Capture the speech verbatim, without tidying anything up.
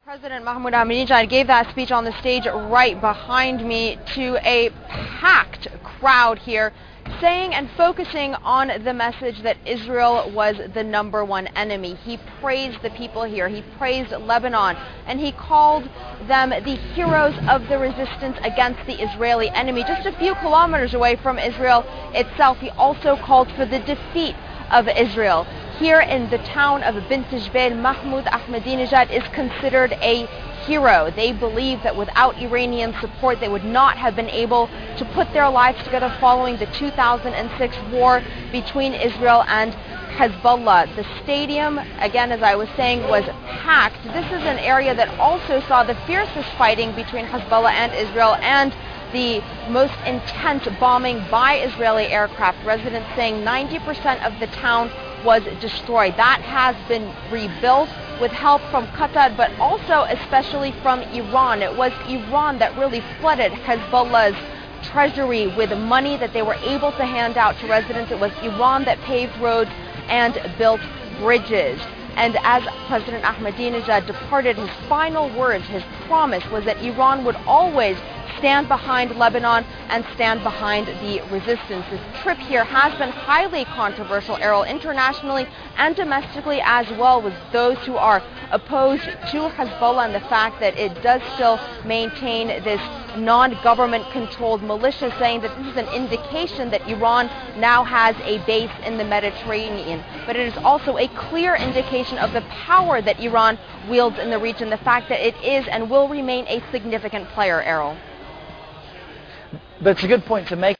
President Mahmoud Ahmadinejad gave that speech on the stage right behind me to a packed crowd here, saying and focusing on the message that Israel was the number one enemy. He praised the people here, he praised Lebanon, and he called them the heroes of the resistance against the Israeli enemy. Just a few kilometers away from Israel itself, he also called for the defeat of Israel. Here in the town of Bint Jbeil, Mahmoud Ahmadinejad is considered a hero. They believe that without Iranian support, they would not have been able to put their lives together following the two thousand six war between Israel and Hezbollah. The stadium, again, as I was saying, was packed. This is an area that also saw the fiercest fighting between Hezbollah and Israel and the most intense bombing by Israeli aircraft. Residents saying ninety percent of the town was destroyed. That has been rebuilt with help from Qatar, but also especially from Iran. It was Iran that really flooded Hezbollah's treasury with money that they were able to hand out to residents. It was Iran that paved roads and built bridges. And as President Ahmadinejad departed, his final words, his promise was that Iran would always stand behind Lebanon and stand behind the resistance. This trip here has been highly controversial, Errol, internationally and domestically as well, with those who are opposed to Hezbollah and the fact that it does still maintain this non-government controlled militia, saying that this is an indication that Iran now has a base in the Mediterranean. But it is also a clear indication of the power that Iran wields in the region, the fact that it is and will remain a significant player, Errol. But it's a good point to make.